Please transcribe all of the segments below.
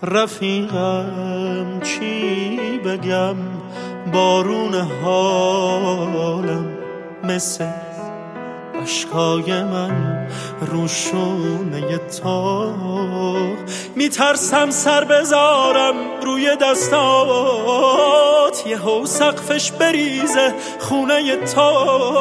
رفیقم چی بگم، بارون حالم مثل اشکای من روشونه تو. میترسم سر بذارم روی دستات، یهو سقفش بریزه خونه تو.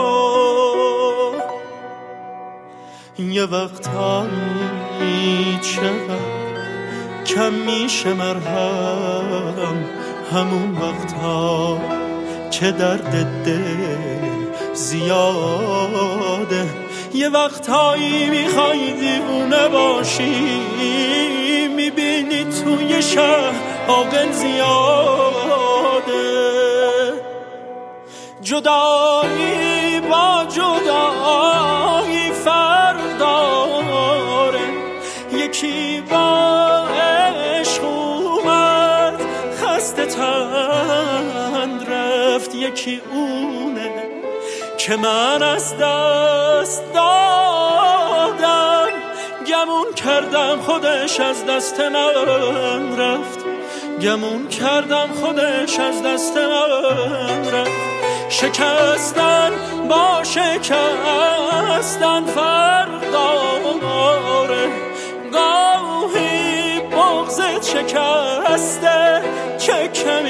یه وقتایی چقدر کم میشه مرهم، همون وقتا که درد دل زیاده. یه وقتایی میخوای دیوونه باشی، میبینی توی شهر عاقل زیاده. جدایی با جدایی فرق داره، یکی با عشق اومد خسته تن رفت، یکی اونه که من از دست دادم. گمون کردم خودش از دست من رفت، گمون کردم خودش از دست من رفت. شکستن با شکستن فرق داره، گاهی بغضت شکسته چه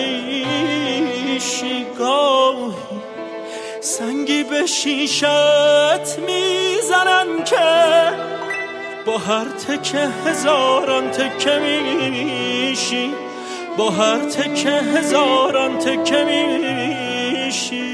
کمیشی، گاهی سنگی به شیشت میزنن که با هر تکه هزاران تکه میشی، با هر تکه هزاران تکه میشی.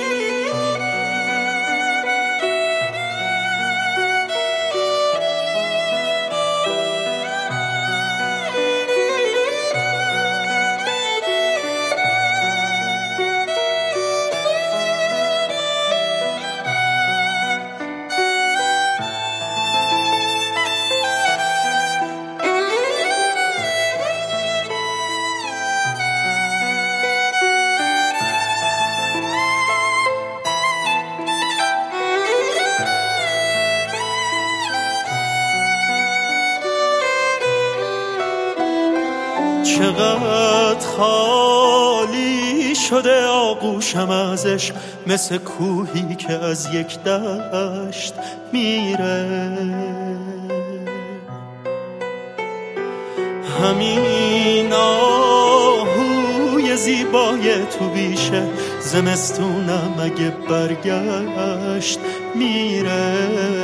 چقدر خالی شده آغوشم ازش، مثل کوهی که از یک دشت میره. همین آهوی زیبای تو بیشه، زمستونم اگه برگشت میره.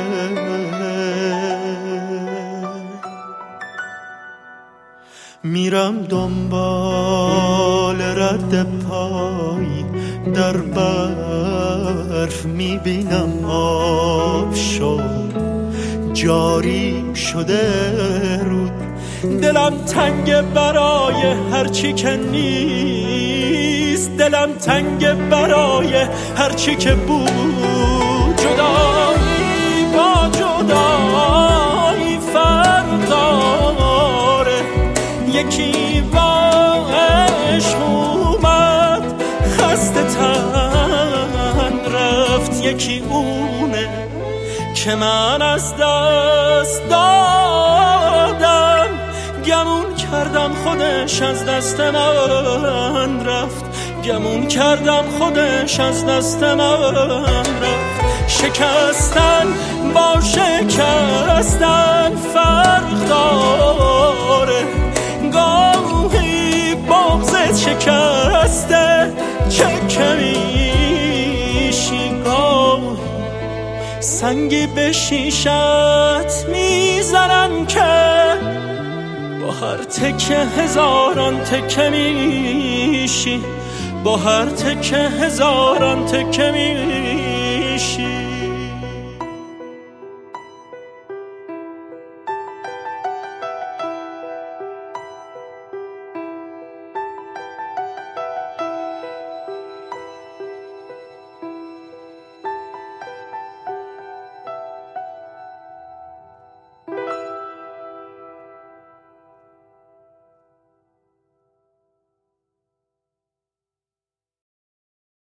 میرم دنبال رد پای در برف، میبینم آب شد جاری شده رود. دلم تنگ برای هرچی که نیست، دلم تنگ برای هرچی که بود. جدایی با جدایی فرق داره، یکی با عشق اومد خسته تن رفت، یکی اونه که من از دست دادم. گمون کردم خودش از دست من رفت، گمون کردم خودش از دست من رفت. شکستن با شکستن فرق داره، گاهی بغضت شکسته چه کمیشی، گاهی سنگی به شیشت میزنن که با هر تکه هزاران تکه میشی، با هر تکه هزاران تکه میشی.